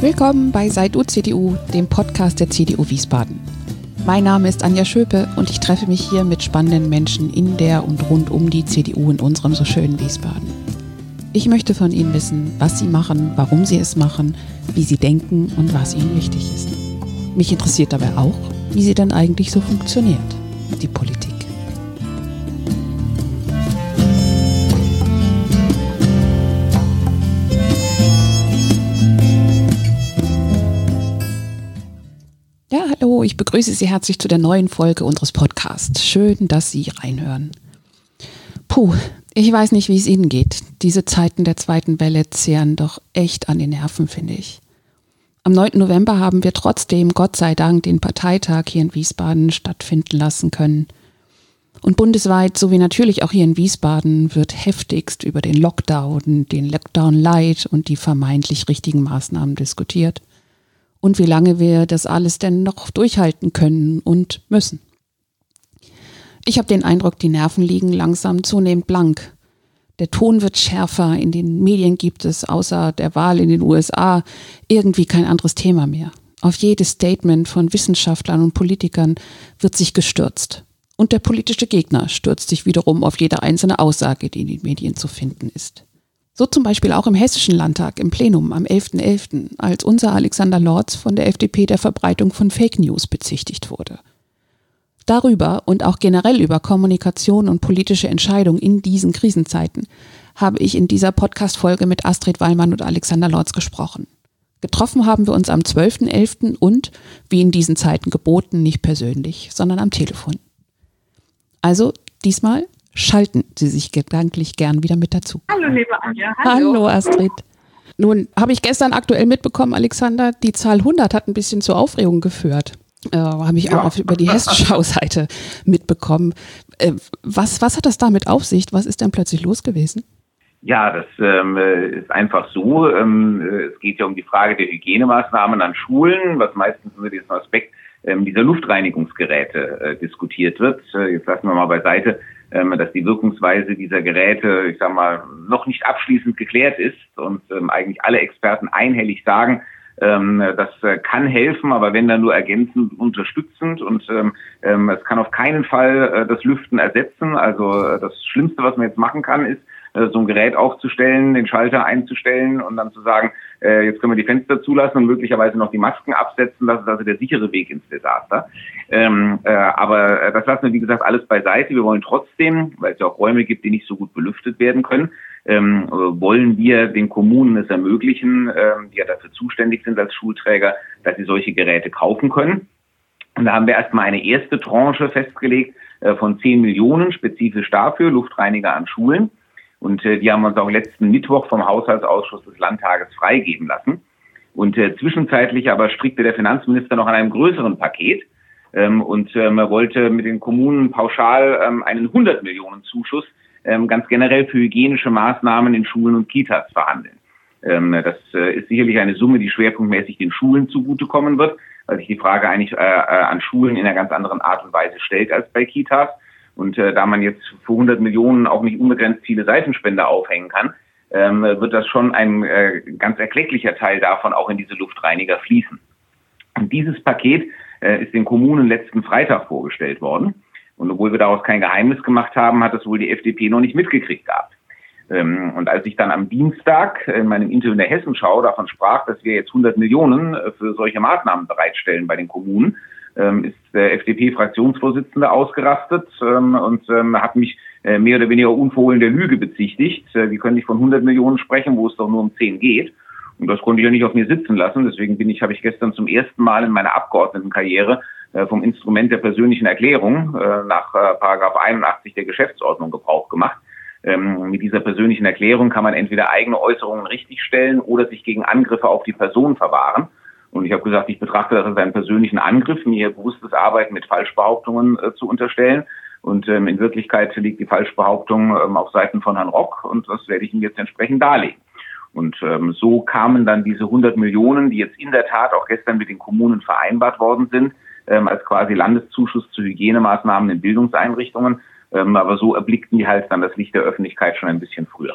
Willkommen bei Seid du CDU, dem Podcast der CDU Wiesbaden. Mein Name ist Anja Schöpe und ich treffe mich hier mit spannenden Menschen in der und rund um die CDU in unserem so schönen Wiesbaden. Ich möchte von ihnen wissen, was sie machen, warum sie es machen, wie sie denken und was ihnen wichtig ist. Mich interessiert dabei auch, wie sie denn eigentlich so funktioniert, die Politik. Ja, hallo, ich begrüße Sie herzlich zu der neuen Folge unseres Podcasts. Schön, dass Sie reinhören. Ich weiß nicht, wie es Ihnen geht. Diese Zeiten der zweiten Welle zehren doch echt an den Nerven, finde ich. Am 9. November haben wir trotzdem, Gott sei Dank, den Parteitag hier in Wiesbaden stattfinden lassen können. Und bundesweit, sowie natürlich auch hier in Wiesbaden, wird heftigst über den Lockdown Light und die vermeintlich richtigen Maßnahmen diskutiert. Und wie lange wir das alles denn noch durchhalten können und müssen. Ich habe den Eindruck, die Nerven liegen langsam zunehmend blank. Der Ton wird schärfer, in den Medien gibt es außer der Wahl in den USA irgendwie kein anderes Thema mehr. Auf jedes Statement von Wissenschaftlern und Politikern wird sich gestürzt. Und der politische Gegner stürzt sich wiederum auf jede einzelne Aussage, die in den Medien zu finden ist. So zum Beispiel auch im Hessischen Landtag im Plenum am 11.11., als unser Alexander Lorz von der FDP der Verbreitung von Fake News bezichtigt wurde. Darüber und auch generell über Kommunikation und politische Entscheidungen in diesen Krisenzeiten habe ich in dieser Podcast-Folge mit Astrid Wallmann und Alexander Lorz gesprochen. Getroffen haben wir uns am 12.11. und, wie in diesen Zeiten geboten, nicht persönlich, sondern am Telefon. Also diesmal schalten Sie sich gedanklich gern wieder mit dazu. Hallo, liebe Anja. Hallo, Astrid. Nun habe ich gestern aktuell mitbekommen, Alexander, die Zahl 100 hat ein bisschen zur Aufregung geführt. Habe ich auch über die Hessenschau-Seite mitbekommen. Was hat das damit auf sich? Was ist denn plötzlich los gewesen? Ja, das ist einfach so. Es geht ja um die Frage der Hygienemaßnahmen an Schulen, was meistens unter diesem Aspekt dieser Luftreinigungsgeräte diskutiert wird. Jetzt lassen wir mal beiseite, dass die Wirkungsweise dieser Geräte, ich sag mal, noch nicht abschließend geklärt ist und eigentlich alle Experten einhellig sagen, das kann helfen, aber wenn dann nur ergänzend unterstützend und es kann auf keinen Fall das Lüften ersetzen. Also das Schlimmste, was man jetzt machen kann, ist, so ein Gerät aufzustellen, den Schalter einzustellen und dann zu sagen, jetzt können wir die Fenster zulassen und möglicherweise noch die Masken absetzen. Das ist also der sichere Weg ins Desaster. Aber das lassen wir, wie gesagt, alles beiseite. Wir wollen trotzdem, weil es ja auch Räume gibt, die nicht so gut belüftet werden können, wollen wir den Kommunen es ermöglichen, die ja dafür zuständig sind als Schulträger, dass sie solche Geräte kaufen können. Und da haben wir erstmal eine erste Tranche festgelegt von 10 Millionen spezifisch dafür, Luftreiniger an Schulen. Und die haben wir uns auch letzten Mittwoch vom Haushaltsausschuss des Landtages freigeben lassen. Und zwischenzeitlich aber strickte der Finanzminister noch an einem größeren Paket und man wollte mit den Kommunen pauschal einen 100 Millionen Zuschuss ganz generell für hygienische Maßnahmen in Schulen und Kitas verhandeln. Das ist sicherlich eine Summe, die schwerpunktmäßig den Schulen zugutekommen wird, weil sich die Frage eigentlich an Schulen in einer ganz anderen Art und Weise stellt als bei Kitas. Und da man jetzt für 100 Millionen auch nicht unbegrenzt viele Seifenspender aufhängen kann, wird das schon ein ganz erklecklicher Teil davon auch in diese Luftreiniger fließen. Und dieses Paket ist den Kommunen letzten Freitag vorgestellt worden. Und obwohl wir daraus kein Geheimnis gemacht haben, hat das wohl die FDP noch nicht mitgekriegt gehabt. Und als ich dann am Dienstag in meinem Interview in der Hessenschau davon sprach, dass wir jetzt 100 Millionen für solche Maßnahmen bereitstellen bei den Kommunen, ist der FDP-Fraktionsvorsitzende ausgerastet und hat mich mehr oder weniger unverhohlen der Lüge bezichtigt. Wir können nicht von 100 Millionen sprechen, wo es doch nur um 10 geht. Und das konnte ich ja nicht auf mir sitzen lassen. Deswegen habe ich gestern zum ersten Mal in meiner Abgeordnetenkarriere vom Instrument der persönlichen Erklärung nach Paragraph 81 der Geschäftsordnung Gebrauch gemacht. Mit dieser persönlichen Erklärung kann man entweder eigene Äußerungen richtigstellen oder sich gegen Angriffe auf die Person verwahren. Und ich habe gesagt, ich betrachte das als einen persönlichen Angriff, mir bewusstes Arbeiten mit Falschbehauptungen zu unterstellen. Und in Wirklichkeit liegt die Falschbehauptung auf Seiten von Herrn Rock und das werde ich Ihnen jetzt entsprechend darlegen. Und so kamen dann diese 100 Millionen, die jetzt in der Tat auch gestern mit den Kommunen vereinbart worden sind, als quasi Landeszuschuss zu Hygienemaßnahmen in Bildungseinrichtungen. Aber so erblickten die halt dann das Licht der Öffentlichkeit schon ein bisschen früher.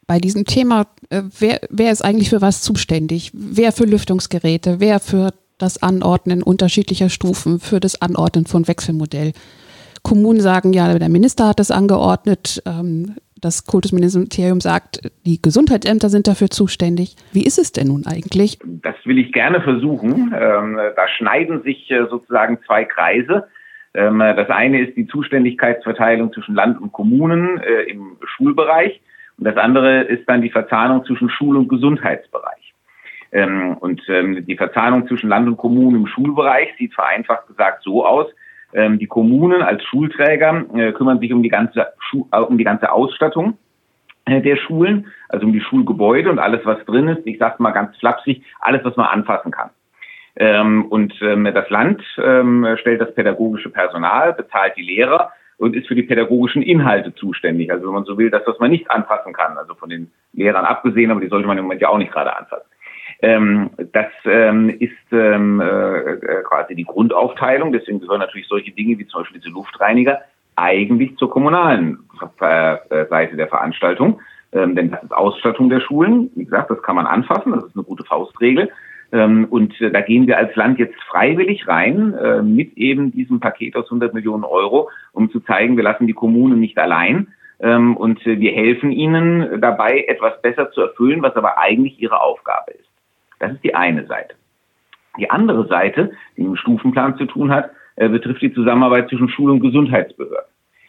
bei diesem Thema, wer ist eigentlich für was zuständig? Wer für Lüftungsgeräte, wer für das Anordnen unterschiedlicher Stufen, für das Anordnen von Wechselmodell? Kommunen sagen, ja, der Minister hat das angeordnet, das Kultusministerium sagt, die Gesundheitsämter sind dafür zuständig. Wie ist es denn nun eigentlich? Das will ich gerne versuchen. Da schneiden sich sozusagen zwei Kreise. Das eine ist die Zuständigkeitsverteilung zwischen Land und Kommunen im Schulbereich und das andere ist dann die Verzahnung zwischen Schul- und Gesundheitsbereich. Die Verzahnung zwischen Land und Kommunen im Schulbereich sieht vereinfacht gesagt so aus: Die Kommunen als Schulträger kümmern sich um die ganze Ausstattung der Schulen, also um die Schulgebäude und alles, was drin ist. Ich sage mal ganz flapsig, alles, was man anfassen kann. Das Land stellt das pädagogische Personal, bezahlt die Lehrer und ist für die pädagogischen Inhalte zuständig. Also wenn man so will, das, was man nicht anfassen kann, also von den Lehrern abgesehen, aber die sollte man im Moment ja auch nicht gerade anfassen. Das ist quasi die Grundaufteilung. Deswegen gehören natürlich solche Dinge wie zum Beispiel diese Luftreiniger eigentlich zur kommunalen Seite der Veranstaltung. Denn das ist Ausstattung der Schulen. Wie gesagt, das kann man anfassen. Das ist eine gute Faustregel. Da gehen wir als Land jetzt freiwillig rein mit eben diesem Paket aus 100 Millionen Euro, um zu zeigen, wir lassen die Kommunen nicht allein. Und wir helfen ihnen dabei, etwas besser zu erfüllen, was aber eigentlich ihre Aufgabe ist. Das ist die eine Seite. Die andere Seite, die mit dem Stufenplan zu tun hat, betrifft die Zusammenarbeit zwischen Schul- und Gesundheitsbehörden.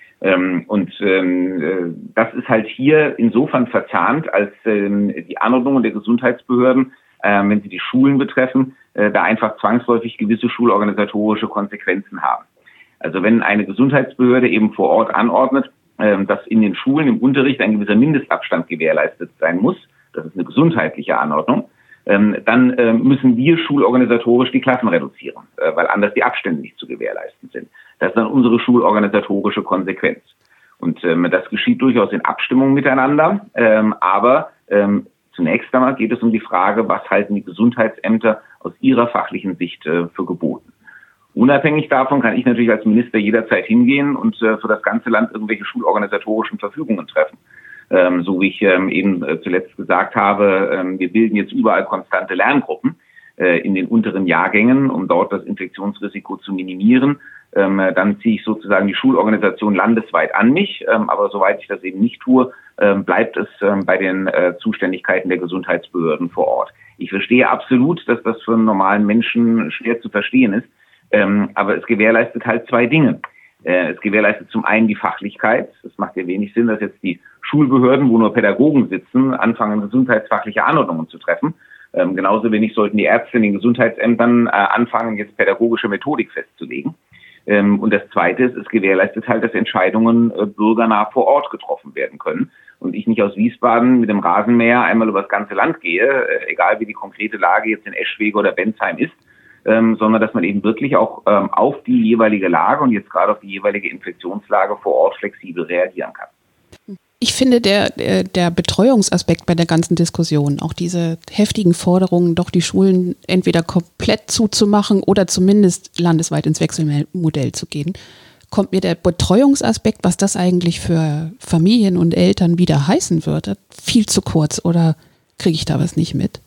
Das ist halt hier insofern verzahnt, als die Anordnungen der Gesundheitsbehörden, wenn sie die Schulen betreffen, da einfach zwangsläufig gewisse schulorganisatorische Konsequenzen haben. Also wenn eine Gesundheitsbehörde eben vor Ort anordnet, dass in den Schulen im Unterricht ein gewisser Mindestabstand gewährleistet sein muss, das ist eine gesundheitliche Anordnung, dann müssen wir schulorganisatorisch die Klassen reduzieren, weil anders die Abstände nicht zu gewährleisten sind. Das ist dann unsere schulorganisatorische Konsequenz. Und das geschieht durchaus in Abstimmung miteinander, aber zunächst einmal geht es um die Frage, was halten die Gesundheitsämter aus ihrer fachlichen Sicht für geboten. Unabhängig davon kann ich natürlich als Minister jederzeit hingehen und für das ganze Land irgendwelche schulorganisatorischen Verfügungen treffen. So wie ich eben zuletzt gesagt habe, wir bilden jetzt überall konstante Lerngruppen in den unteren Jahrgängen, um dort das Infektionsrisiko zu minimieren. Dann ziehe ich sozusagen die Schulorganisation landesweit an mich, aber soweit ich das eben nicht tue, bleibt es bei den Zuständigkeiten der Gesundheitsbehörden vor Ort. Ich verstehe absolut, dass das für einen normalen Menschen schwer zu verstehen ist, aber es gewährleistet halt zwei Dinge. Es gewährleistet zum einen die Fachlichkeit. Es macht ja wenig Sinn, dass jetzt die Schulbehörden, wo nur Pädagogen sitzen, anfangen, gesundheitsfachliche Anordnungen zu treffen. Genauso wenig sollten die Ärzte in den Gesundheitsämtern anfangen, jetzt pädagogische Methodik festzulegen. Und das Zweite ist, es gewährleistet halt, dass Entscheidungen bürgernah vor Ort getroffen werden können. Und ich nicht aus Wiesbaden mit dem Rasenmäher einmal über das ganze Land gehe, egal wie die konkrete Lage jetzt in Eschwege oder Bensheim ist, sondern dass man eben wirklich auch auf die jeweilige Lage und jetzt gerade auf die jeweilige Infektionslage vor Ort flexibel reagieren kann. Ich finde, der Betreuungsaspekt bei der ganzen Diskussion, auch diese heftigen Forderungen, doch die Schulen entweder komplett zuzumachen oder zumindest landesweit ins Wechselmodell zu gehen, kommt mir der Betreuungsaspekt, was das eigentlich für Familien und Eltern wieder heißen würde, viel zu kurz, oder kriege ich da was nicht mit?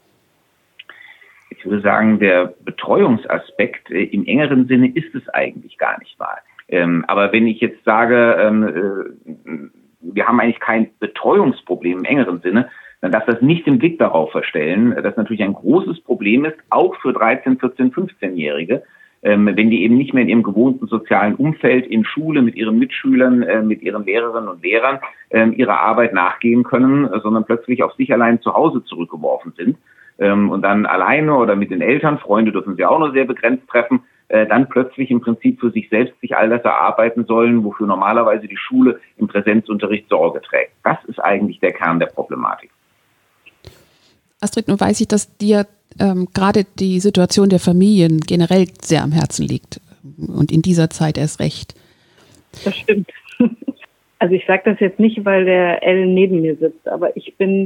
Ich würde sagen, der Betreuungsaspekt im engeren Sinne ist es eigentlich gar nicht mal. Aber wenn ich jetzt sage, wir haben eigentlich kein Betreuungsproblem im engeren Sinne, dann darf das nicht den Blick darauf verstellen, dass natürlich ein großes Problem ist, auch für 13-, 14-, 15-Jährige, wenn die eben nicht mehr in ihrem gewohnten sozialen Umfeld, in Schule, mit ihren Mitschülern, mit ihren Lehrerinnen und Lehrern ihrer Arbeit nachgehen können, sondern plötzlich auf sich allein zu Hause zurückgeworfen sind. Und dann alleine oder mit den Eltern, Freunde dürfen sie auch nur sehr begrenzt treffen, dann plötzlich im Prinzip für sich selbst sich all das erarbeiten sollen, wofür normalerweise die Schule im Präsenzunterricht Sorge trägt. Das ist eigentlich der Kern der Problematik. Astrid, nun weiß ich, dass dir gerade die Situation der Familien generell sehr am Herzen liegt und in dieser Zeit erst recht. Das stimmt. Also ich sage das jetzt nicht, weil der L neben mir sitzt, aber ich bin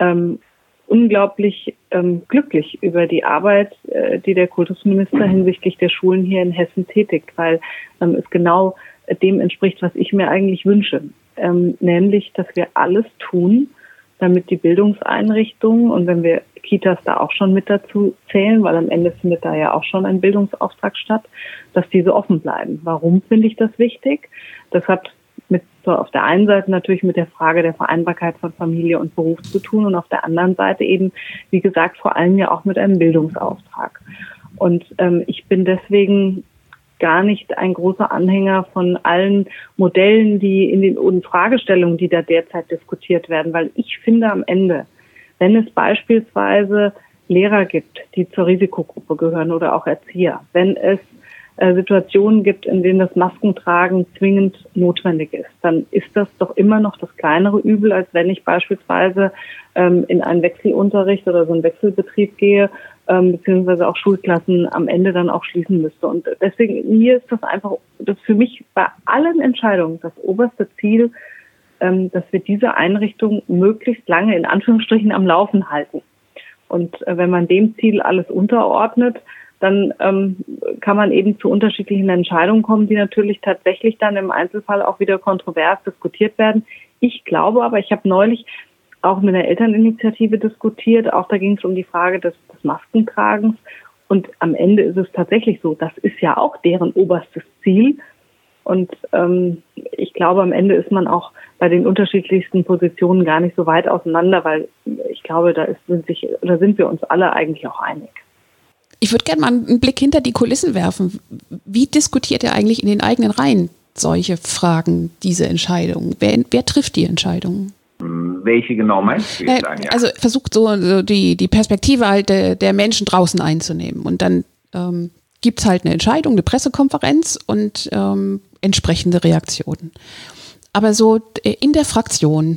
unglaublich glücklich über die Arbeit, die der Kultusminister hinsichtlich der Schulen hier in Hessen tätigt, weil es genau dem entspricht, was ich mir eigentlich wünsche. Nämlich, dass wir alles tun, damit die Bildungseinrichtungen, und wenn wir Kitas da auch schon mit dazu zählen, weil am Ende findet da ja auch schon ein Bildungsauftrag statt, dass diese offen bleiben. Warum finde ich das wichtig? Das hat auf der einen Seite natürlich mit der Frage der Vereinbarkeit von Familie und Beruf zu tun und auf der anderen Seite eben, wie gesagt, vor allem ja auch mit einem Bildungsauftrag. Und ich bin deswegen gar nicht ein großer Anhänger von allen Modellen, und Fragestellungen, die da derzeit diskutiert werden, weil ich finde am Ende, wenn es beispielsweise Lehrer gibt, die zur Risikogruppe gehören oder auch Erzieher, wenn es Situationen gibt, in denen das Maskentragen zwingend notwendig ist, dann ist das doch immer noch das kleinere Übel, als wenn ich beispielsweise in einen Wechselunterricht oder so einen Wechselbetrieb gehe, beziehungsweise auch Schulklassen am Ende dann auch schließen müsste. Und deswegen, mir ist das für mich bei allen Entscheidungen das oberste Ziel, dass wir diese Einrichtung möglichst lange in Anführungsstrichen am Laufen halten. Und wenn man dem Ziel alles unterordnet, dann kann man eben zu unterschiedlichen Entscheidungen kommen, die natürlich tatsächlich dann im Einzelfall auch wieder kontrovers diskutiert werden. Ich glaube aber, ich habe neulich auch mit einer Elterninitiative diskutiert, auch da ging es um die Frage des Maskentragens. Und am Ende ist es tatsächlich so, das ist ja auch deren oberstes Ziel. Und ich glaube, am Ende ist man auch bei den unterschiedlichsten Positionen gar nicht so weit auseinander, weil ich glaube, sind wir uns alle eigentlich auch einig. Ich würde gerne mal einen Blick hinter die Kulissen werfen. Wie diskutiert ihr eigentlich in den eigenen Reihen solche Fragen, diese Entscheidungen? Wer trifft die Entscheidungen? Welche genau meinst du jetzt, Anja? Also versucht so die Perspektive halt der Menschen draußen einzunehmen. Und dann gibt es halt eine Entscheidung, eine Pressekonferenz und entsprechende Reaktionen. Aber so in der Fraktion,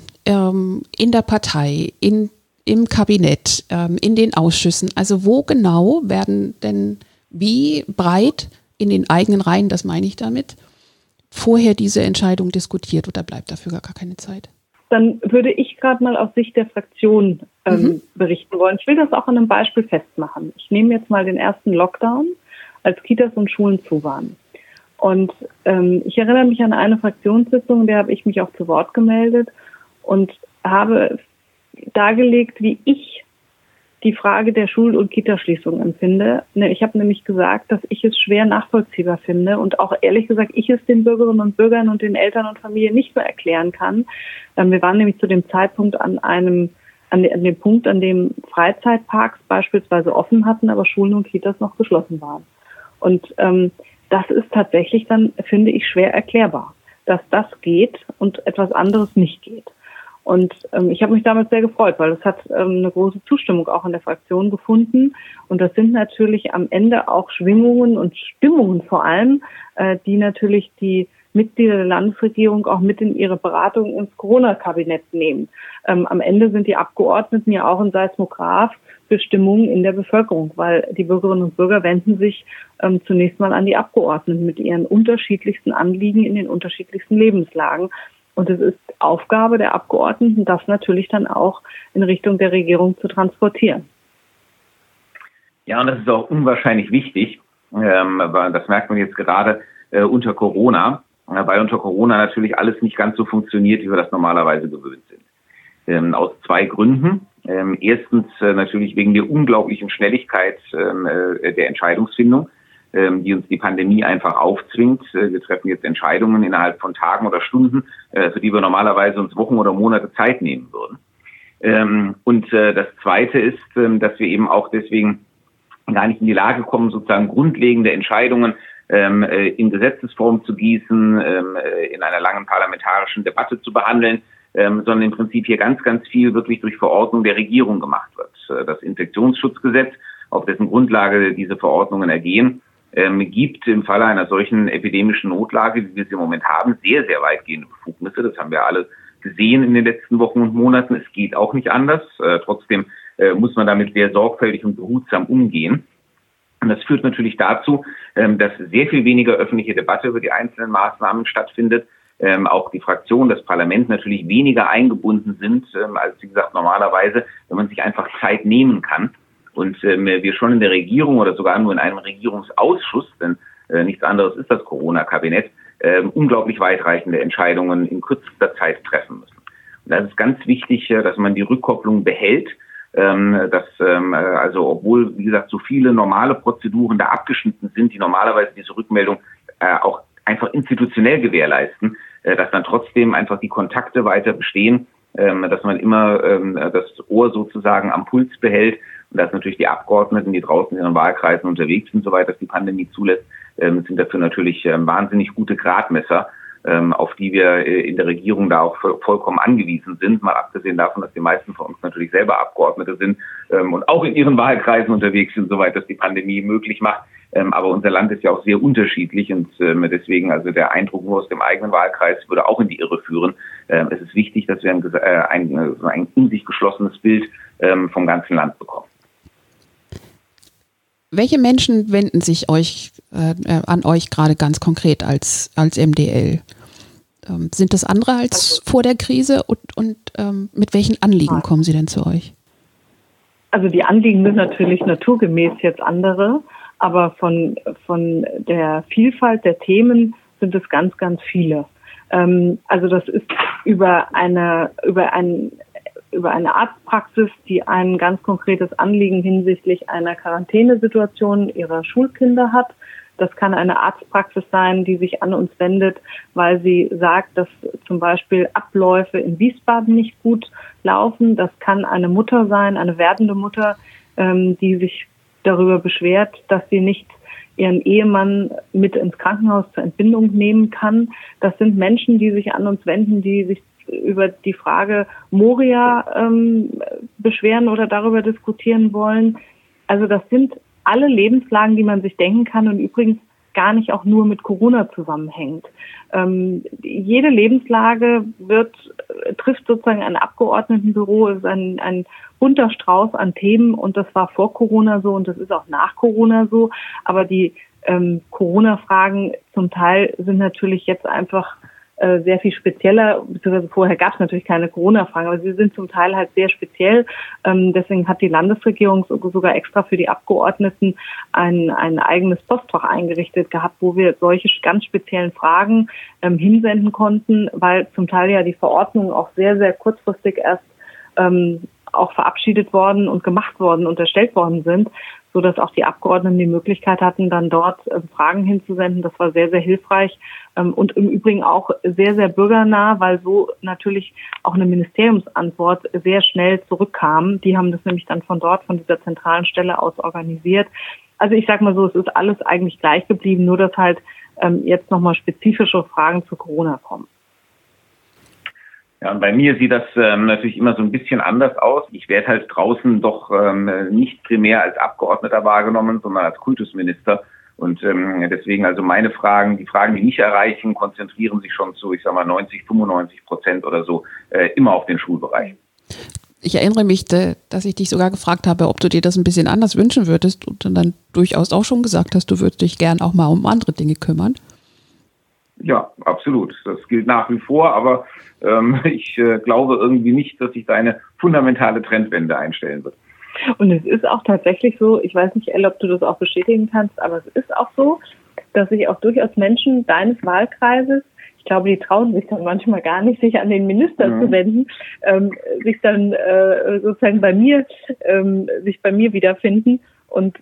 in der Partei, im Kabinett, in den Ausschüssen, also wo genau werden denn wie breit in den eigenen Reihen, das meine ich damit, vorher diese Entscheidung diskutiert oder bleibt dafür gar keine Zeit? Dann würde ich gerade mal aus Sicht der Fraktion berichten wollen. Ich will das auch an einem Beispiel festmachen. Ich nehme jetzt mal den ersten Lockdown, als Kitas und Schulen zu waren. Und ich erinnere mich an eine Fraktionssitzung, in der habe ich mich auch zu Wort gemeldet und habe dargelegt, wie ich die Frage der Schul- und Kitaschließung empfinde. Ich habe nämlich gesagt, dass ich es schwer nachvollziehbar finde und auch ehrlich gesagt, ich es den Bürgerinnen und Bürgern und den Eltern und Familien nicht mehr erklären kann. Wir waren nämlich zu dem Zeitpunkt an dem Punkt, an dem Freizeitparks beispielsweise offen hatten, aber Schulen und Kitas noch geschlossen waren. Und das ist tatsächlich dann, finde ich, schwer erklärbar, dass das geht und etwas anderes nicht geht. Und ich habe mich damals sehr gefreut, weil es hat eine große Zustimmung auch in der Fraktion gefunden. Und das sind natürlich am Ende auch Schwingungen und Stimmungen vor allem, die natürlich die Mitglieder der Landesregierung auch mit in ihre Beratung ins Corona-Kabinett nehmen. Am Ende sind die Abgeordneten ja auch ein Seismograph für Stimmungen in der Bevölkerung, weil die Bürgerinnen und Bürger wenden sich zunächst mal an die Abgeordneten mit ihren unterschiedlichsten Anliegen in den unterschiedlichsten Lebenslagen. Und es ist Aufgabe der Abgeordneten, das natürlich dann auch in Richtung der Regierung zu transportieren. Ja, und das ist auch unwahrscheinlich wichtig, weil das merkt man jetzt gerade unter Corona, weil unter Corona natürlich alles nicht ganz so funktioniert, wie wir das normalerweise gewöhnt sind. Aus zwei Gründen. Erstens natürlich wegen der unglaublichen Schnelligkeit der Entscheidungsfindung, die uns die Pandemie einfach aufzwingt. Wir treffen jetzt Entscheidungen innerhalb von Tagen oder Stunden, für die wir normalerweise uns Wochen oder Monate Zeit nehmen würden. Und das Zweite ist, dass wir eben auch deswegen gar nicht in die Lage kommen, sozusagen grundlegende Entscheidungen in Gesetzesform zu gießen, in einer langen parlamentarischen Debatte zu behandeln, sondern im Prinzip hier ganz, ganz viel wirklich durch Verordnung der Regierung gemacht wird. Das Infektionsschutzgesetz, auf dessen Grundlage diese Verordnungen ergehen, gibt im Falle einer solchen epidemischen Notlage, wie wir sie im Moment haben, sehr, sehr weitgehende Befugnisse. Das haben wir alle gesehen in den letzten Wochen und Monaten. Es geht auch nicht anders. Trotzdem muss man damit sehr sorgfältig und behutsam umgehen. Und das führt natürlich dazu, dass sehr viel weniger öffentliche Debatte über die einzelnen Maßnahmen stattfindet. Auch die Fraktion, das Parlament natürlich weniger eingebunden sind, als wie gesagt normalerweise, wenn man sich einfach Zeit nehmen kann. Und wir schon in der Regierung oder sogar nur in einem Regierungsausschuss, denn nichts anderes ist das Corona-Kabinett, unglaublich weitreichende Entscheidungen in kürzester Zeit treffen müssen. Das ist ganz wichtig, dass man die Rückkopplung behält, also obwohl, wie gesagt, so viele normale Prozeduren da abgeschnitten sind, die normalerweise diese Rückmeldung auch einfach institutionell gewährleisten, dass dann trotzdem einfach die Kontakte weiter bestehen, dass man immer das Ohr sozusagen am Puls behält und dass natürlich die Abgeordneten, die draußen in ihren Wahlkreisen unterwegs sind, soweit das die Pandemie zulässt, sind dafür natürlich wahnsinnig gute Gradmesser, auf die wir in der Regierung da auch vollkommen angewiesen sind, mal abgesehen davon, dass die meisten von uns natürlich selber Abgeordnete sind und auch in ihren Wahlkreisen unterwegs sind, soweit das die Pandemie möglich macht. Aber unser Land ist ja auch sehr unterschiedlich und deswegen also der Eindruck nur aus dem eigenen Wahlkreis würde auch in die Irre führen. Es ist wichtig, dass wir ein in sich geschlossenes Bild vom ganzen Land bekommen. Welche Menschen wenden sich an euch gerade ganz konkret als MDL? Sind das andere als vor der Krise und mit welchen Anliegen kommen sie denn zu euch? Also die Anliegen sind natürlich naturgemäß jetzt andere, aber von der Vielfalt der Themen sind es ganz, ganz viele. Also das ist über eine Arztpraxis, die ein ganz konkretes Anliegen hinsichtlich einer Quarantänesituation ihrer Schulkinder hat. Das kann eine Arztpraxis sein, die sich an uns wendet, weil sie sagt, dass zum Beispiel Abläufe in Wiesbaden nicht gut laufen. Das kann eine Mutter sein, eine werdende Mutter, die sich darüber beschwert, dass sie nicht ihren Ehemann mit ins Krankenhaus zur Entbindung nehmen kann. Das sind Menschen, die sich an uns wenden, die sich über die Frage Moria beschweren oder darüber diskutieren wollen. Also das sind alle Lebenslagen, die man sich denken kann und übrigens gar nicht auch nur mit Corona zusammenhängt. Jede Lebenslage trifft sozusagen ein Abgeordnetenbüro, ist ein bunter Strauß an Themen und das war vor Corona so und das ist auch nach Corona so. Aber die Corona-Fragen zum Teil sind natürlich jetzt einfach sehr viel spezieller, beziehungsweise vorher gab es natürlich keine Corona-Fragen, aber sie sind zum Teil halt sehr speziell. Deswegen hat die Landesregierung sogar extra für die Abgeordneten ein eigenes Postfach eingerichtet gehabt, wo wir solche ganz speziellen Fragen hinsenden konnten, weil zum Teil ja die Verordnungen auch sehr, sehr kurzfristig erst auch verabschiedet worden und gemacht worden und erstellt worden sind, so dass auch die Abgeordneten die Möglichkeit hatten, dann dort Fragen hinzusenden. Das war sehr, sehr hilfreich und im Übrigen auch sehr, sehr bürgernah, weil so natürlich auch eine Ministeriumsantwort sehr schnell zurückkam. Die haben das nämlich dann von dort, von dieser zentralen Stelle aus organisiert. Also ich sag mal so, es ist alles eigentlich gleich geblieben, nur dass halt jetzt nochmal spezifische Fragen zu Corona kommen. Ja, und bei mir sieht das natürlich immer so ein bisschen anders aus. Ich werde halt draußen doch nicht primär als Abgeordneter wahrgenommen, sondern als Kultusminister. Und deswegen also die Fragen, die mich erreichen, konzentrieren sich schon zu, 90-95% oder so immer auf den Schulbereich. Ich erinnere mich, dass ich dich sogar gefragt habe, ob du dir das ein bisschen anders wünschen würdest und dann durchaus auch schon gesagt hast, du würdest dich gern auch mal um andere Dinge kümmern. Ja, absolut. Das gilt nach wie vor, aber ich glaube irgendwie nicht, dass sich da eine fundamentale Trendwende einstellen wird. Und es ist auch tatsächlich so, ich weiß nicht, Elle, ob du das auch bestätigen kannst, aber es ist auch so, dass sich auch durchaus Menschen deines Wahlkreises, ich glaube, die trauen sich dann manchmal gar nicht, sich an den Minister zu wenden, sich dann sozusagen sich bei mir wiederfinden und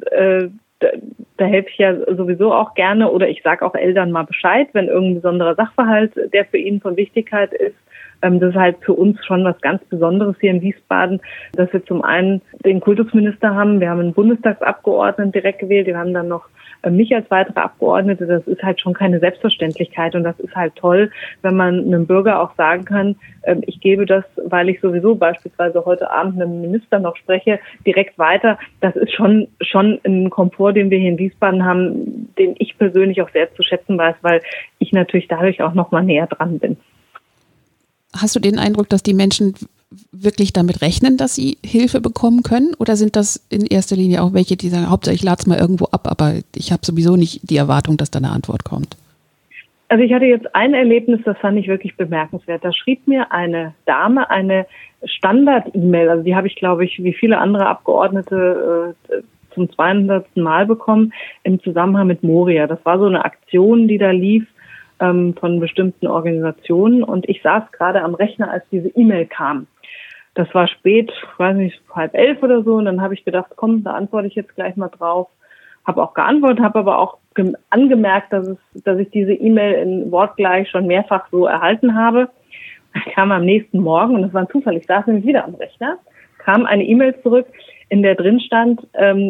da helfe ich ja sowieso auch gerne oder ich sage auch Eltern mal Bescheid, wenn irgendein besonderer Sachverhalt, der für ihnen von Wichtigkeit ist. Das ist halt für uns schon was ganz Besonderes hier in Wiesbaden, dass wir zum einen den Kultusminister haben, wir haben einen Bundestagsabgeordneten direkt gewählt, wir haben dann noch mich als weitere Abgeordnete. Das ist halt schon keine Selbstverständlichkeit und das ist halt toll, wenn man einem Bürger auch sagen kann, ich gebe das, weil ich sowieso beispielsweise heute Abend mit einem Minister noch spreche, direkt weiter. Das ist schon ein Komfort, den wir hier in Wiesbaden haben, den ich persönlich auch sehr zu schätzen weiß, weil ich natürlich dadurch auch noch mal näher dran bin. Hast du den Eindruck, dass die Menschen wirklich damit rechnen, dass sie Hilfe bekommen können? Oder sind das in erster Linie auch welche, die sagen, Hauptsache ich lade es mal irgendwo ab, aber ich habe sowieso nicht die Erwartung, dass da eine Antwort kommt? Also ich hatte jetzt ein Erlebnis, das fand ich wirklich bemerkenswert. Da schrieb mir eine Dame eine Standard-E-Mail, also die habe ich, glaube ich, wie viele andere Abgeordnete zum 200. Mal bekommen, im Zusammenhang mit Moria. Das war so eine Aktion, die da lief, von bestimmten Organisationen. Und ich saß gerade am Rechner, als diese E-Mail kam. Das war spät, weiß nicht, 10:30 oder so. Und dann habe ich gedacht, komm, da antworte ich jetzt gleich mal drauf. Habe auch geantwortet, habe aber auch angemerkt, dass ich diese E-Mail in wortgleich schon mehrfach so erhalten habe. Dann kam am nächsten Morgen, und das war ein Zufall, ich saß nämlich wieder am Rechner, kam eine E-Mail zurück, in der drin stand,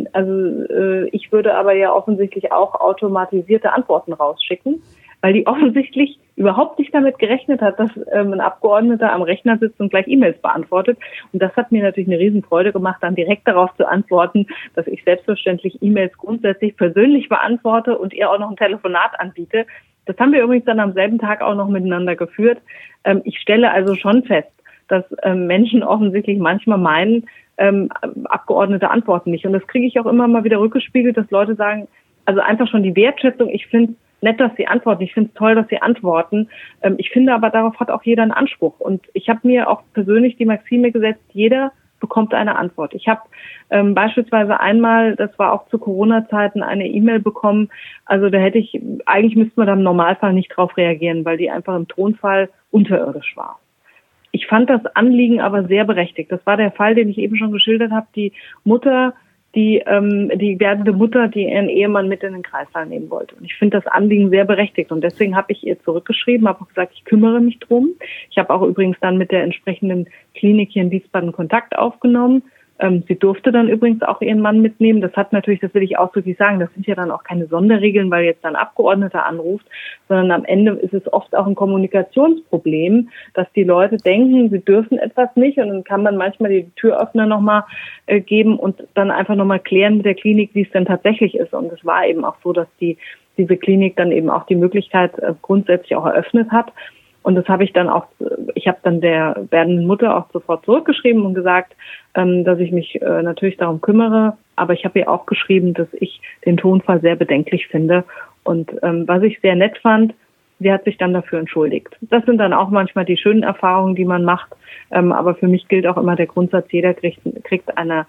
ich würde aber ja offensichtlich auch automatisierte Antworten rausschicken, weil die offensichtlich überhaupt nicht damit gerechnet hat, dass ein Abgeordneter am Rechner sitzt und gleich E-Mails beantwortet. Und das hat mir natürlich eine Riesenfreude gemacht, dann direkt darauf zu antworten, dass ich selbstverständlich E-Mails grundsätzlich persönlich beantworte und ihr auch noch ein Telefonat anbiete. Das haben wir übrigens dann am selben Tag auch noch miteinander geführt. Ich stelle also schon fest, dass Menschen offensichtlich manchmal meinen, Abgeordnete antworten nicht. Und das kriege ich auch immer mal wieder rückgespiegelt, dass Leute sagen, also einfach schon die Wertschätzung, ich finde es nett, dass sie antworten, ich finde es toll, dass sie antworten. Ich finde aber, darauf hat auch jeder einen Anspruch. Und ich habe mir auch persönlich die Maxime gesetzt, jeder bekommt eine Antwort. Ich habe beispielsweise einmal, das war auch zu Corona-Zeiten, eine E-Mail bekommen, also eigentlich müsste man da im Normalfall nicht drauf reagieren, weil die einfach im Tonfall unterirdisch war. Ich fand das Anliegen aber sehr berechtigt. Das war der Fall, den ich eben schon geschildert habe. Die Mutter, die werdende Mutter, die ihren Ehemann mit in den Kreissaal nehmen wollte. Und ich finde das Anliegen sehr berechtigt. Und deswegen habe ich ihr zurückgeschrieben, habe auch gesagt, ich kümmere mich drum. Ich habe auch übrigens dann mit der entsprechenden Klinik hier in Wiesbaden Kontakt aufgenommen. Sie durfte dann übrigens auch ihren Mann mitnehmen. Das hat natürlich, das will ich ausdrücklich sagen, das sind ja dann auch keine Sonderregeln, weil jetzt ein Abgeordneter anruft, sondern am Ende ist es oft auch ein Kommunikationsproblem, dass die Leute denken, sie dürfen etwas nicht, und dann kann man manchmal die Türöffner nochmal geben und dann einfach nochmal klären mit der Klinik, wie es denn tatsächlich ist. Und es war eben auch so, dass diese Klinik dann eben auch die Möglichkeit grundsätzlich auch eröffnet hat. Und das habe ich dann auch, ich habe dann der werdenden Mutter auch sofort zurückgeschrieben und gesagt, dass ich mich natürlich darum kümmere. Aber ich habe ihr auch geschrieben, dass ich den Tonfall sehr bedenklich finde. Und was ich sehr nett fand, sie hat sich dann dafür entschuldigt. Das sind dann auch manchmal die schönen Erfahrungen, die man macht. Aber für mich gilt auch immer der Grundsatz, jeder kriegt eine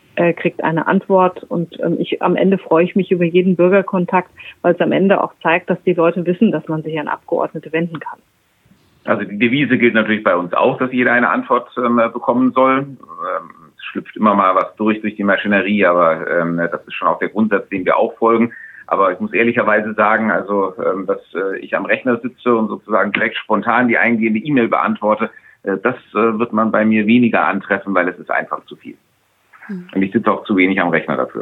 Antwort, und am Ende freue ich mich über jeden Bürgerkontakt, weil es amEnde auch zeigt, dass die Leute wissen, dass man sich an Abgeordnete wenden kann. Also die Devise gilt natürlich bei uns auch, dass jeder eine Antwort bekommen soll. Es schlüpft immer mal was durch die Maschinerie, aber das ist schon auch der Grundsatz, den wir auch folgen. Aber ich muss ehrlicherweise sagen, also dass ich am Rechner sitze und sozusagen direkt spontan die eingehende E-Mail beantworte, das wird man bei mir weniger antreffen, weil es ist einfach zu viel. Und ich sitze auch zu wenig am Rechner dafür.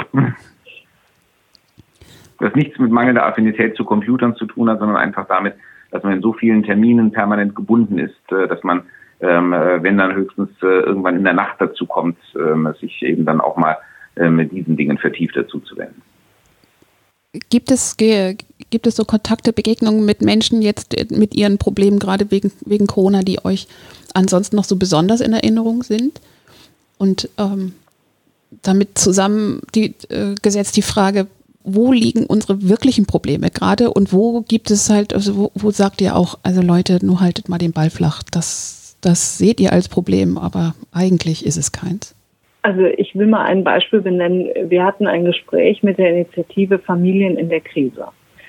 Das hat nichts mit mangelnder Affinität zu Computern zu tun hat, sondern einfach damit, dass man in so vielen Terminen permanent gebunden ist, dass man, wenn dann höchstens irgendwann in der Nacht dazu kommt, sich eben dann auch mal mit diesen Dingen vertieft dazu zu wenden. Gibt es so Kontakte, Begegnungen mit Menschen jetzt mit ihren Problemen, gerade wegen Corona, die euch ansonsten noch so besonders in Erinnerung sind? Und damit zusammen gesetzt die Frage, wo liegen unsere wirklichen Probleme gerade, und wo gibt es halt, also wo sagt ihr auch, also Leute, nur haltet mal den Ball flach, das seht ihr als Problem, aber eigentlich ist es keins. Also ich will mal ein Beispiel benennen. Wir hatten ein Gespräch mit der Initiative Familien in der Krise.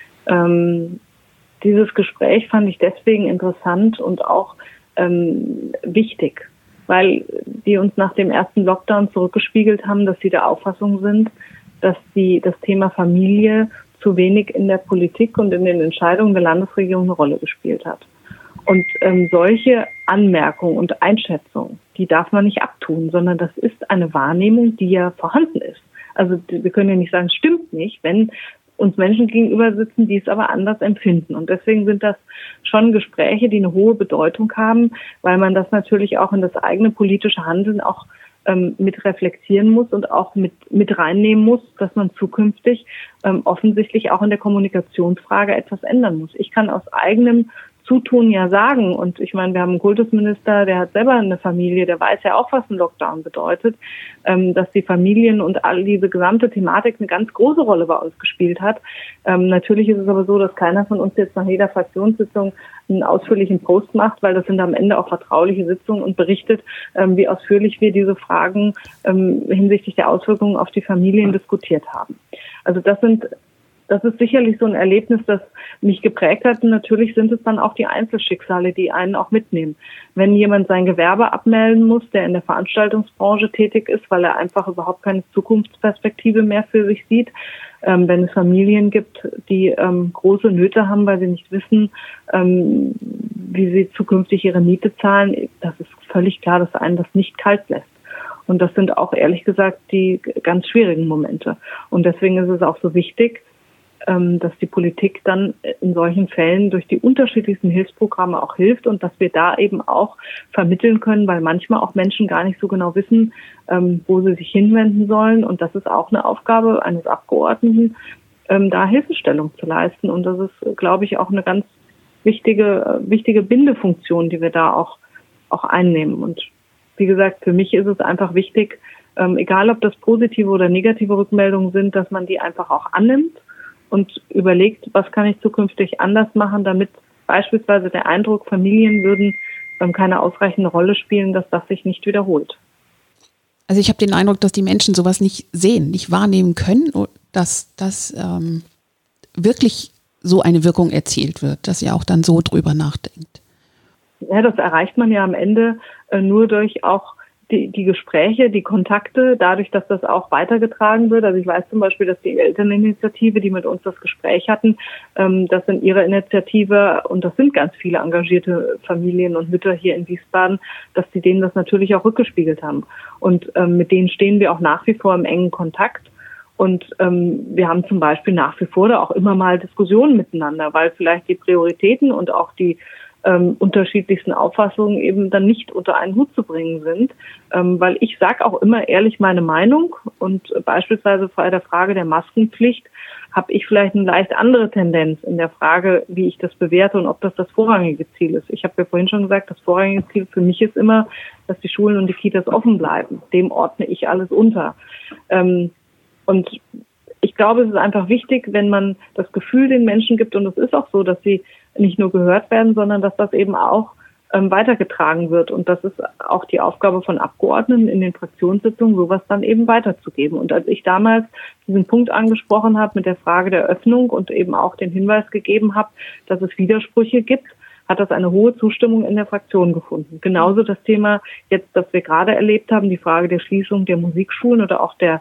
Dieses Gespräch fand ich deswegen interessant und auch wichtig, weil die uns nach dem ersten Lockdown zurückgespiegelt haben, dass sie der Auffassung sind, dass das Thema Familie zu wenig in der Politik und in den Entscheidungen der Landesregierung eine Rolle gespielt hat. Und solche Anmerkungen und Einschätzungen, die darf man nicht abtun, sondern das ist eine Wahrnehmung, die ja vorhanden ist. Also wir können ja nicht sagen, es stimmt nicht, wenn uns Menschen gegenüber sitzen, die es aber anders empfinden. Und deswegen sind das schon Gespräche, die eine hohe Bedeutung haben, weil man das natürlich auch in das eigene politische Handeln auch mit reflektieren muss und auch mit reinnehmen muss, dass man zukünftig offensichtlich auch in der Kommunikationsfrage etwas ändern muss. Ich kann aus eigenem Zutun ja sagen, und ich meine, wir haben einen Kultusminister, der hat selber eine Familie, der weiß ja auch, was ein Lockdown bedeutet, dass die Familien und all diese gesamte Thematik eine ganz große Rolle bei uns gespielt hat. Natürlich ist es aber so, dass keiner von uns jetzt nach jeder Fraktionssitzung einen ausführlichen Post macht, weil das sind am Ende auch vertrauliche Sitzungen, und berichtet, wie ausführlich wir diese Fragen hinsichtlich der Auswirkungen auf die Familien diskutiert haben. Also das sind das ist sicherlich so ein Erlebnis, das mich geprägt hat. Und natürlich sind es dann auch die Einzelschicksale, die einen auch mitnehmen. Wenn jemand sein Gewerbe abmelden muss, der in der Veranstaltungsbranche tätig ist, weil er einfach überhaupt keine Zukunftsperspektive mehr für sich sieht, wenn es Familien gibt, die große Nöte haben, weil sie nicht wissen, wie sie zukünftig ihre Miete zahlen, das ist völlig klar, dass einen das nicht kalt lässt. Und das sind auch ehrlich gesagt die ganz schwierigen Momente. Und deswegen ist es auch so wichtig, dass die Politik dann in solchen Fällen durch die unterschiedlichsten Hilfsprogramme auch hilft und dass wir da eben auch vermitteln können, weil manchmal auch Menschen gar nicht so genau wissen, wo sie sich hinwenden sollen. Und das ist auch eine Aufgabe eines Abgeordneten, da Hilfestellung zu leisten. Und das ist, glaube ich, auch eine ganz wichtige Bindefunktion, die wir da auch einnehmen. Und wie gesagt, für mich ist es einfach wichtig, egal ob das positive oder negative Rückmeldungen sind, dass man die einfach auch annimmt und überlegt, was kann ich zukünftig anders machen, damit beispielsweise der Eindruck, Familien würden keine ausreichende Rolle spielen, dass das sich nicht wiederholt. Also ich habe den Eindruck, dass die Menschen sowas nicht sehen, nicht wahrnehmen können, dass das wirklich so eine Wirkung erzielt wird, dass ihr auch dann so drüber nachdenkt. Ja, das erreicht man ja am Ende nur durch auch die Gespräche, die Kontakte, dadurch, dass das auch weitergetragen wird. Also ich weiß zum Beispiel, dass die Elterninitiative, die mit uns das Gespräch hatten, dass in ihrer Initiative, und das sind ganz viele engagierte Familien und Mütter hier in Wiesbaden, dass sie denen das natürlich auch rückgespiegelt haben. Und mit denen stehen wir auch nach wie vor im engen Kontakt. Und wir haben zum Beispiel nach wie vor da auch immer mal Diskussionen miteinander, weil vielleicht die Prioritäten und auch die unterschiedlichsten Auffassungen eben dann nicht unter einen Hut zu bringen sind, weil ich sage auch immer ehrlich meine Meinung und beispielsweise bei der Frage der Maskenpflicht habe ich vielleicht eine leicht andere Tendenz in der Frage, wie ich das bewerte und ob das vorrangige Ziel ist. Ich habe ja vorhin schon gesagt, das vorrangige Ziel für mich ist immer, dass die Schulen und die Kitas offen bleiben. Dem ordne ich alles unter. Und ich glaube, es ist einfach wichtig, wenn man das Gefühl den Menschen gibt, und es ist auch so, dass sie nicht nur gehört werden, sondern dass das eben auch weitergetragen wird. Und das ist auch die Aufgabe von Abgeordneten in den Fraktionssitzungen, sowas dann eben weiterzugeben. Und als ich damals diesen Punkt angesprochen habe mit der Frage der Öffnung und eben auch den Hinweis gegeben habe, dass es Widersprüche gibt, hat das eine hohe Zustimmung in der Fraktion gefunden. Genauso das Thema jetzt, das wir gerade erlebt haben, die Frage der Schließung der Musikschulen oder auch der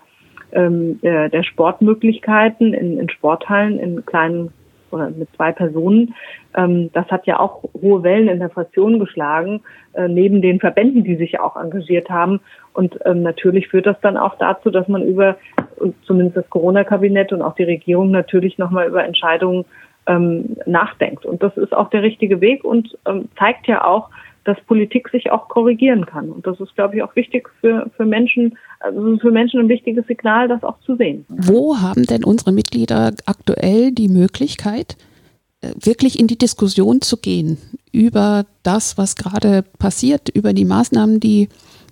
Sportmöglichkeiten in Sporthallen, in kleinen oder mit 2 Personen. Das hat ja auch hohe Wellen in der Fraktion geschlagen, neben den Verbänden, die sich auch engagiert haben. Und natürlich führt das dann auch dazu, dass man über zumindest das Corona-Kabinett und auch die Regierung natürlich nochmal über Entscheidungen nachdenkt. Und das ist auch der richtige Weg und zeigt ja auch, dass Politik sich auch korrigieren kann. Und das ist, glaube ich, auch wichtig für Menschen, also für Menschen ein wichtiges Signal, das auch zu sehen. Wo haben denn unsere Mitglieder aktuell die Möglichkeit, wirklich in die Diskussion zu gehen über das, was gerade passiert, über die Maßnahmen, die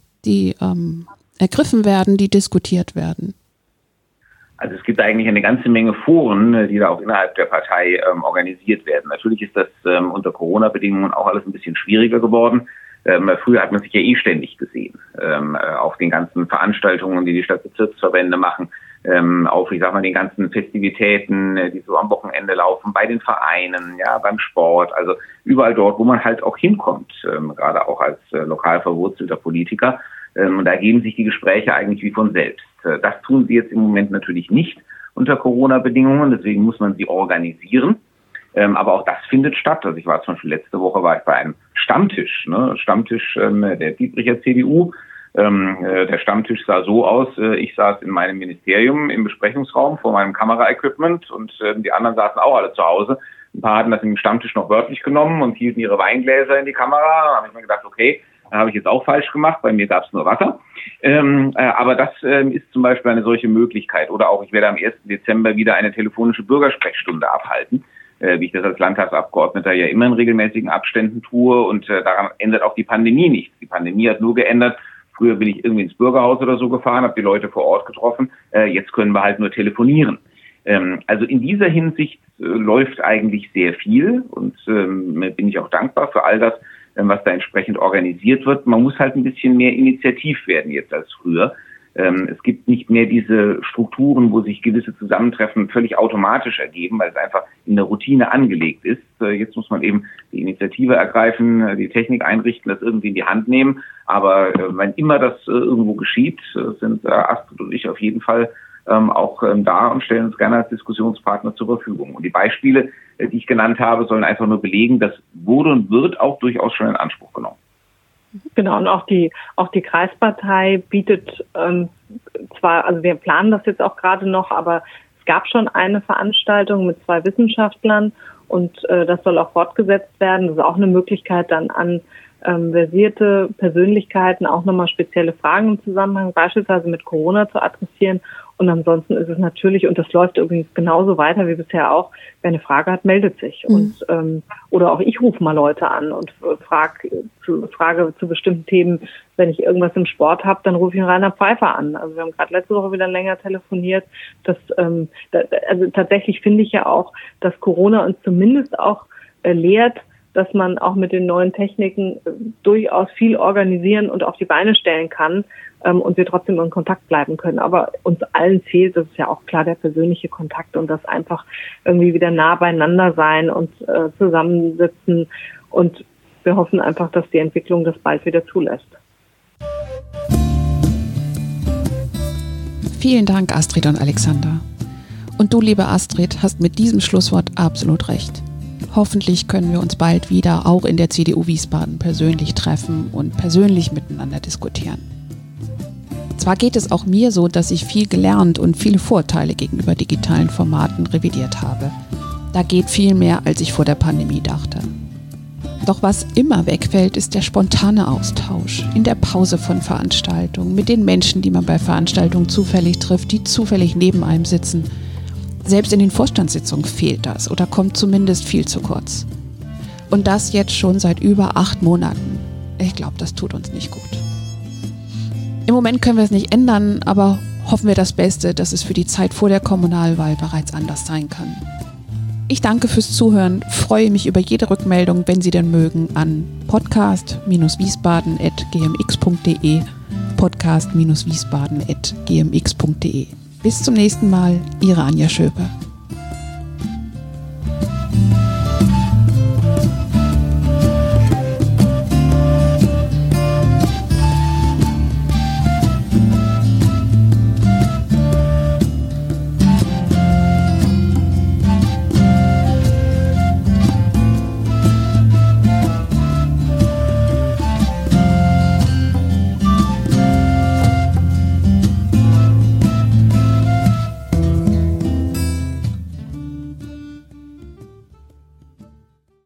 ergriffen werden, die diskutiert werden? Also es gibt eigentlich eine ganze Menge Foren, die da auch innerhalb der Partei organisiert werden. Natürlich ist das unter Corona-Bedingungen auch alles ein bisschen schwieriger geworden. Früher hat man sich ja ständig gesehen, auf den ganzen Veranstaltungen, die Stadtbezirksverbände machen, auf, ich sag mal, den ganzen Festivitäten, die so am Wochenende laufen, bei den Vereinen, ja, beim Sport, also überall dort, wo man halt auch hinkommt, gerade auch als lokal verwurzelter Politiker. Und da ergeben sich die Gespräche eigentlich wie von selbst. Das tun sie jetzt im Moment natürlich nicht unter Corona-Bedingungen, deswegen muss man sie organisieren. Aber auch das findet statt. Also ich war zum Beispiel letzte Woche bei einem Stammtisch, der Dietricher CDU. Der Stammtisch sah so aus, ich saß in meinem Ministerium im Besprechungsraum vor meinem Kameraequipment und die anderen saßen auch alle zu Hause. Ein paar hatten das im Stammtisch noch wörtlich genommen und hielten ihre Weingläser in die Kamera. Da habe ich mir gedacht, okay, habe ich jetzt auch falsch gemacht, bei mir gab es nur Wasser. Aber das ist zum Beispiel eine solche Möglichkeit. Oder auch, ich werde am 1. Dezember wieder eine telefonische Bürgersprechstunde abhalten, wie ich das als Landtagsabgeordneter ja immer in regelmäßigen Abständen tue. Und daran ändert auch die Pandemie nichts. Die Pandemie hat nur geändert, früher bin ich irgendwie ins Bürgerhaus oder so gefahren, habe die Leute vor Ort getroffen. Jetzt können wir halt nur telefonieren. Also in dieser Hinsicht läuft eigentlich sehr viel und bin ich auch dankbar für all das, was da entsprechend organisiert wird. Man muss halt ein bisschen mehr initiativ werden jetzt als früher. Es gibt nicht mehr diese Strukturen, wo sich gewisse Zusammentreffen völlig automatisch ergeben, weil es einfach in der Routine angelegt ist. Jetzt muss man eben die Initiative ergreifen, die Technik einrichten, das irgendwie in die Hand nehmen. Aber wenn immer das irgendwo geschieht, sind Astrid und ich auf jeden Fall auch da und stellen uns gerne als Diskussionspartner zur Verfügung. Und die Beispiele, die ich genannt habe, sollen einfach nur belegen, das wurde und wird auch durchaus schon in Anspruch genommen. Genau, und auch die Kreispartei bietet zwar, also wir planen das jetzt auch gerade noch, aber es gab schon eine Veranstaltung mit 2 Wissenschaftlern und das soll auch fortgesetzt werden. Das ist auch eine Möglichkeit, dann an versierte Persönlichkeiten auch nochmal spezielle Fragen im Zusammenhang beispielsweise mit Corona zu adressieren. Und ansonsten ist es natürlich, und das läuft übrigens genauso weiter wie bisher auch, wer eine Frage hat, meldet sich. Und oder auch ich rufe mal Leute an und frage zu bestimmten Themen. Wenn ich irgendwas im Sport habe, dann rufe ich einen Rainer Pfeiffer an. Also wir haben gerade letzte Woche wieder länger telefoniert. Also tatsächlich finde ich ja auch, dass Corona uns zumindest auch lehrt, dass man auch mit den neuen Techniken durchaus viel organisieren und auf die Beine stellen kann und wir trotzdem in Kontakt bleiben können. Aber uns allen fehlt, das ist ja auch klar, der persönliche Kontakt und das einfach irgendwie wieder nah beieinander sein und zusammensitzen. Und wir hoffen einfach, dass die Entwicklung das bald wieder zulässt. Vielen Dank, Astrid und Alexander. Und du, liebe Astrid, hast mit diesem Schlusswort absolut recht. Hoffentlich können wir uns bald wieder auch in der CDU Wiesbaden persönlich treffen und persönlich miteinander diskutieren. Zwar geht es auch mir so, dass ich viel gelernt und viele Vorteile gegenüber digitalen Formaten revidiert habe. Da geht viel mehr, als ich vor der Pandemie dachte. Doch was immer wegfällt, ist der spontane Austausch in der Pause von Veranstaltungen, mit den Menschen, die man bei Veranstaltungen zufällig trifft, die zufällig neben einem sitzen. Selbst in den Vorstandssitzungen fehlt das oder kommt zumindest viel zu kurz. Und das jetzt schon seit über 8 Monaten. Ich glaube, das tut uns nicht gut. Im Moment können wir es nicht ändern, aber hoffen wir das Beste, dass es für die Zeit vor der Kommunalwahl bereits anders sein kann. Ich danke fürs Zuhören, freue mich über jede Rückmeldung, wenn Sie denn mögen, an podcast-wiesbaden@gmx.de, podcast-wiesbaden@gmx.de. Bis zum nächsten Mal, Ihre Anja Schöpe.